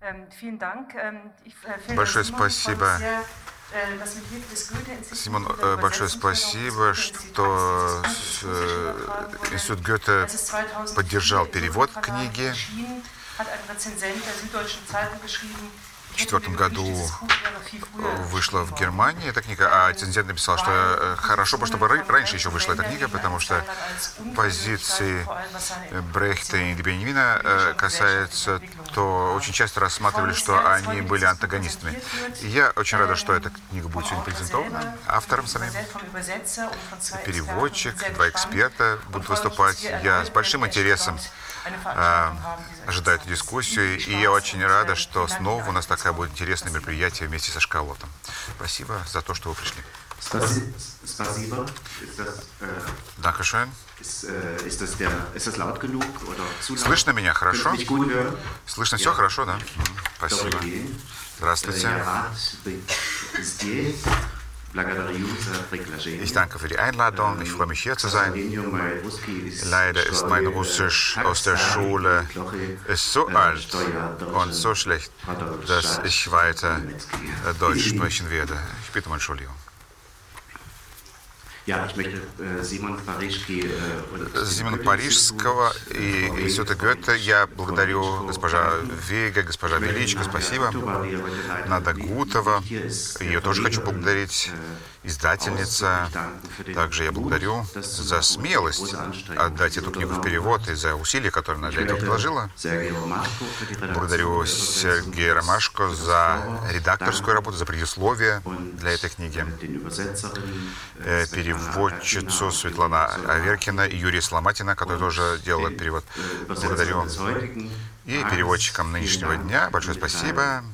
Большое спасибо. Симон, большое спасибо, что Институт Гёте поддержал перевод книги. В 2004 году вышла в Германии эта книга, а рецензент написал, что хорошо бы, чтобы раньше еще вышла эта книга, потому что позиции Брехта и Беньямина касается, то очень часто рассматривали, что они были антагонистами. И я очень рада, что эта книга будет сегодня презентована автором самим. Переводчик, два эксперта будут выступать. Я с большим интересом ожидаю эту дискуссию, и я очень рада, что снова у нас такое будет интересное мероприятие вместе со Шкарлоттом. Спасибо за то, что вы пришли. Dankeschön. Слышно меня хорошо? Слышно все хорошо, да? Спасибо. Здравствуйте. Ich danke für die Einladung. Ich freue mich, hier zu sein. Leider ist mein Russisch aus der Schule so alt und so schlecht, dass ich weiter Deutsch sprechen werde. Ich bitte um Entschuldigung. Симона Парижского и Института Гёте я благодарю госпожа Вега, госпожа Величко, спасибо. Нада Гутова, ее тоже хочу благодарить. Издательница. Также я благодарю за смелость отдать эту книгу в перевод и за усилия, которые она для этого приложила. Благодарю Сергея Ромашко за редакторскую работу, за предисловие для этой книги. Переводчицу Светлана Аверкина и Юрия Сломатина, который тоже делала перевод. Благодарю. И переводчикам нынешнего дня большое спасибо.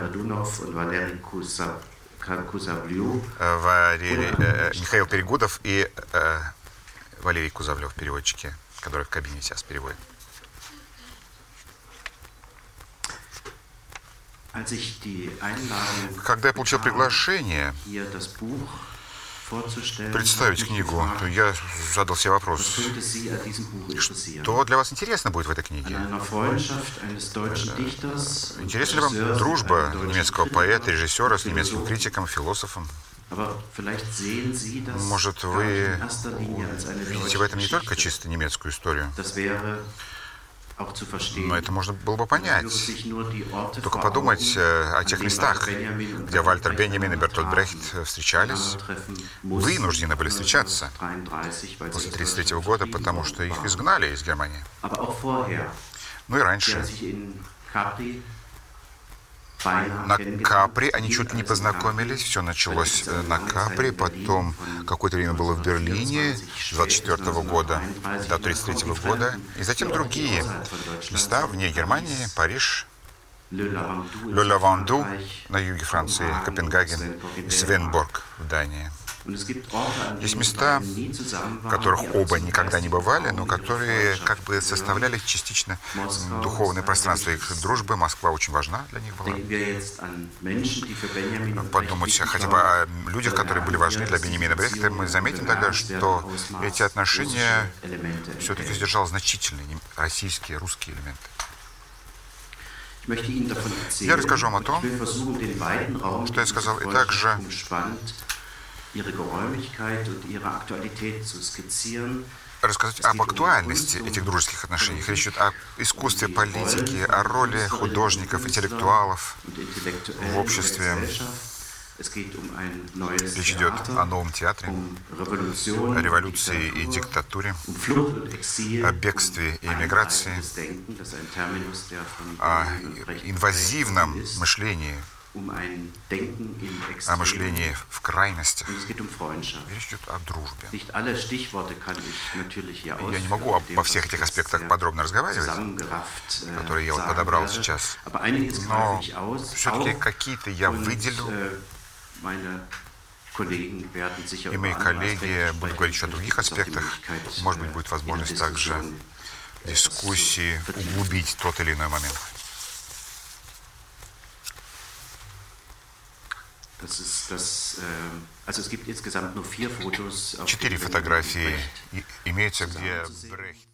Михаил Перегудов и Валерий Кузовлев, переводчики, которые в кабине сейчас переводят. Когда я получил приглашение представить книгу, то я задал себе вопрос, что для вас интересно будет в этой книге? Интересна ли вам дружба немецкого поэта, режиссера с немецким критиком, философом? Может, вы видите в этом не только чисто немецкую историю, но это можно было бы понять. Только подумать о тех местах, где Вальтер Беньямин и Бертольд Брехт встречались, вынуждены были встречаться после 1933 года, потому что их изгнали из Германии. Ну и раньше. На Капри они чуть не познакомились, все началось на Капри, потом какое-то время было в Берлине, с 24 года до 33 года, и затем другие места вне Германии, Париж, Ле-Лаванду на юге Франции, Копенгаген и Свенборг в Дании. Есть места, в которых оба никогда не бывали, но которые как бы составляли частично духовное пространство их дружбы. Москва очень важна для них была. Подумать хотя бы о людях, которые были важны для Беньямина Брехта, мы заметим тогда, что эти отношения все-таки содержали значительные российские, русские элементы. Я расскажу вам о том, что я сказал, и также рассказать об актуальности этих дружеских отношений. Речь идет о искусстве политики, о роли художников, интеллектуалов в обществе. Речь идет о новом театре, о революции и диктатуре, о бегстве и эмиграции, о инвазивном мышлении, о мышлении в крайностях. Речь идет о дружбе. Я не могу обо всех этих аспектах подробно разговаривать, которые я вот подобрал сейчас, но все-таки какие-то я выделю, и мои коллеги будут говорить еще о других аспектах. Может быть, будет возможность также в дискуссии углубить тот или иной момент. 4 фотографии имеются, где Брехт